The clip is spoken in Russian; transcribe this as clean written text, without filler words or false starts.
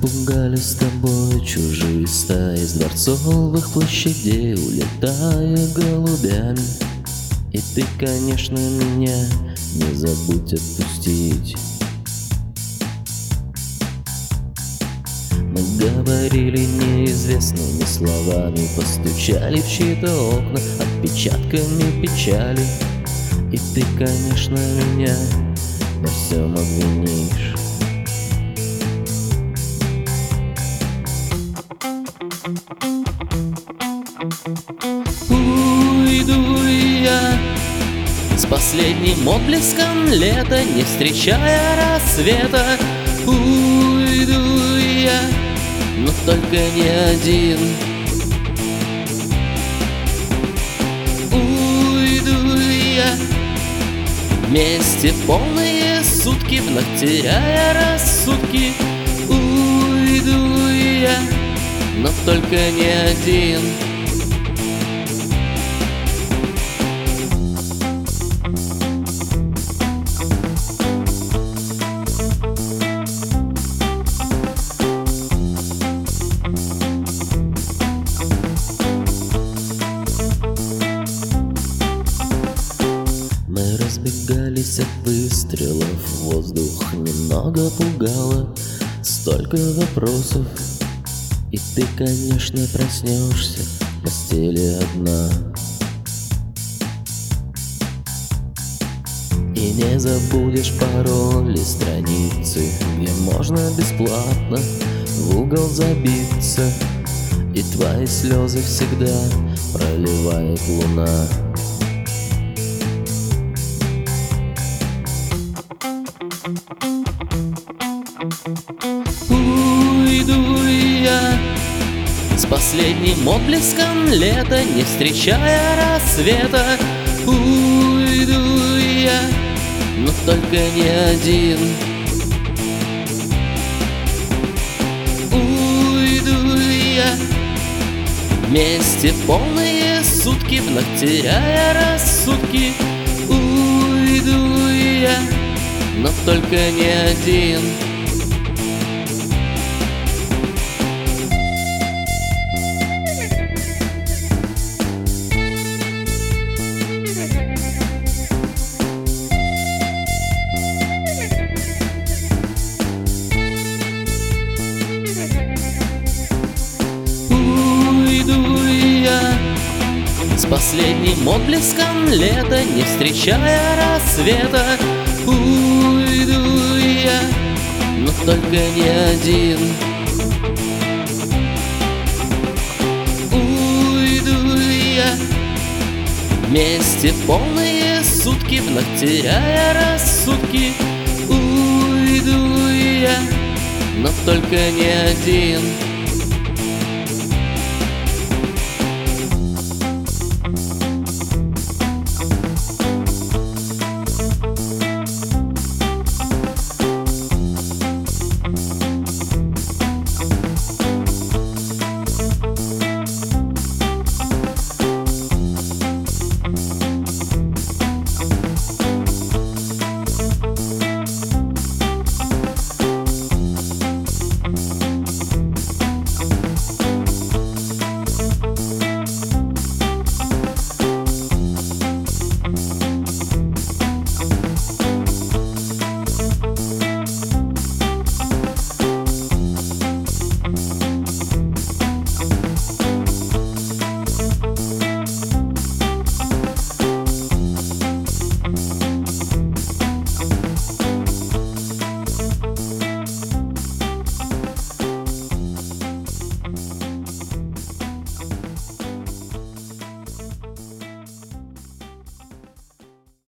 напугали с тобой чужие стаи с дворцовых площадей, улетая голубями. И ты, конечно, меня не забудь отпустить. Мы говорили неизвестными словами, постучали в чьи-то окна отпечатками печали. И ты, конечно, меня во всем обвинишь. Уйду я с последним отблеском лета, не встречая рассвета. Уйду я, но только не один. Уйду я вместе полные сутки, вновь теряя рассудки. Уйду я, но только не один. Мы разбегались от выстрелов, воздух немного пугало, столько вопросов. И ты, конечно, проснешься в постели одна. И не забудешь пароли, страницы, где можно бесплатно в угол забиться. И твои слезы всегда проливает луна. Уйду я с последним отблеском лета, не встречая рассвета. Уйду я, но только не один. Уйду я вместе полные сутки, вновь теряя рассудки. Уйду я, но только не один. Уйду я с последним отблеском лета, не встречая рассвета. Уйду я, но только не один. Уйду я вместе полные сутки, вновь теряя рассудки. Уйду я, но только не один.